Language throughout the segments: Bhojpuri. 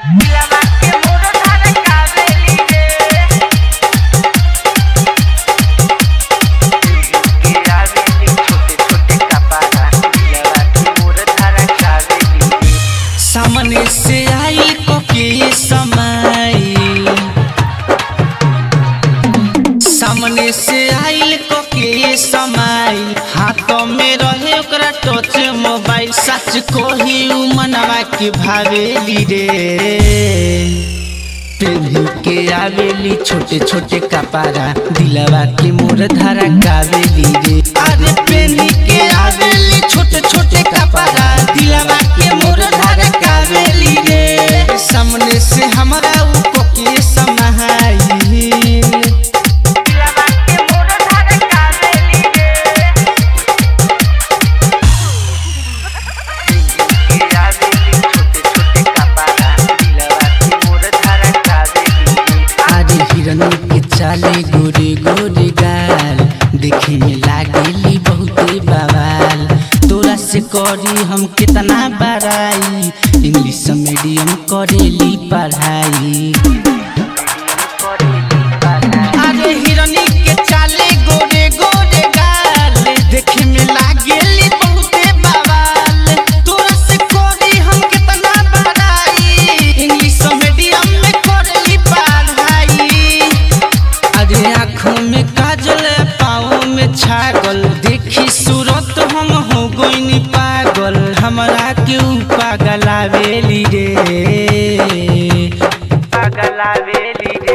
सामने से आई कोके समाई, सामने से आइल कोके समाई, हाथों में रहे ओकरा टच मोबाइल। सच कोही उ मनवा के भावेली रे, पेन्ही के आवेली छोटे छोटे कपड़ा, दिलवा के मोर धरा कावेली रे। अरे पेन्ही के आवेली छोटे छोटे कपड़ा, दिलवा के मोर धरा कावेली रे। सामने से हमरा उ कोके समाई, चाले गोरे गोरे गाल, देखे में लागेली बहुते बवाल। तोरा से करी हम कितना बड़ाई, इंग्लिश मीडियम करेली पढ़ाई। अरे हिरनी के चाले गोरे गोरे गाल, देखे में लागेली बहुते बवाल। तोरा से करी हम कितना बड़ाई, इंग्लिश मीडियम में करेली पढ़ाई। आँखों में काजल पाँव में छागल, देखी सूरत हम हो गइनी पागल। हमरा के पागलावेली रे, पागलावेली रे।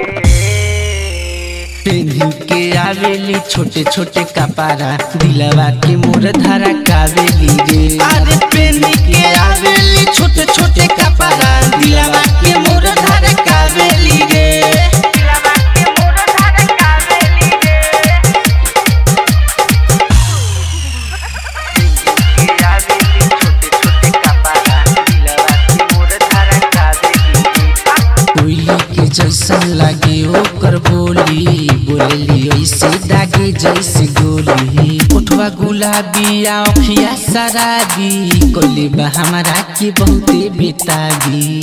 पेन्ही के आवेली छोटे छोटे कपड़ा, दिलवा के मोर धरा कावेली रे। अरे पेन्ही के आवेली छोटे छोटे कपड़ा, दिलवा के मोर धरा कावेली रे। जैसन लागे ओकर बोली, बोलेली ऐसे दागे जैसे गोली। उठवा गुलाबी आँखिया शराबी, कोली बा हमरा के बहुते बेताबी।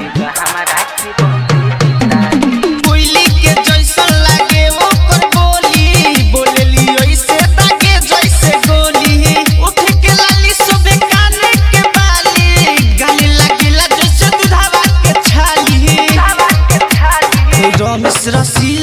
कोयली के जैसन लागे ओकर बोली, बोलेली ऐसे दागे जैसे गोली। उठ के लाली सोबे काने के बाली, गाली लागेला जैसे दूधवा के छाली। रमेश रसी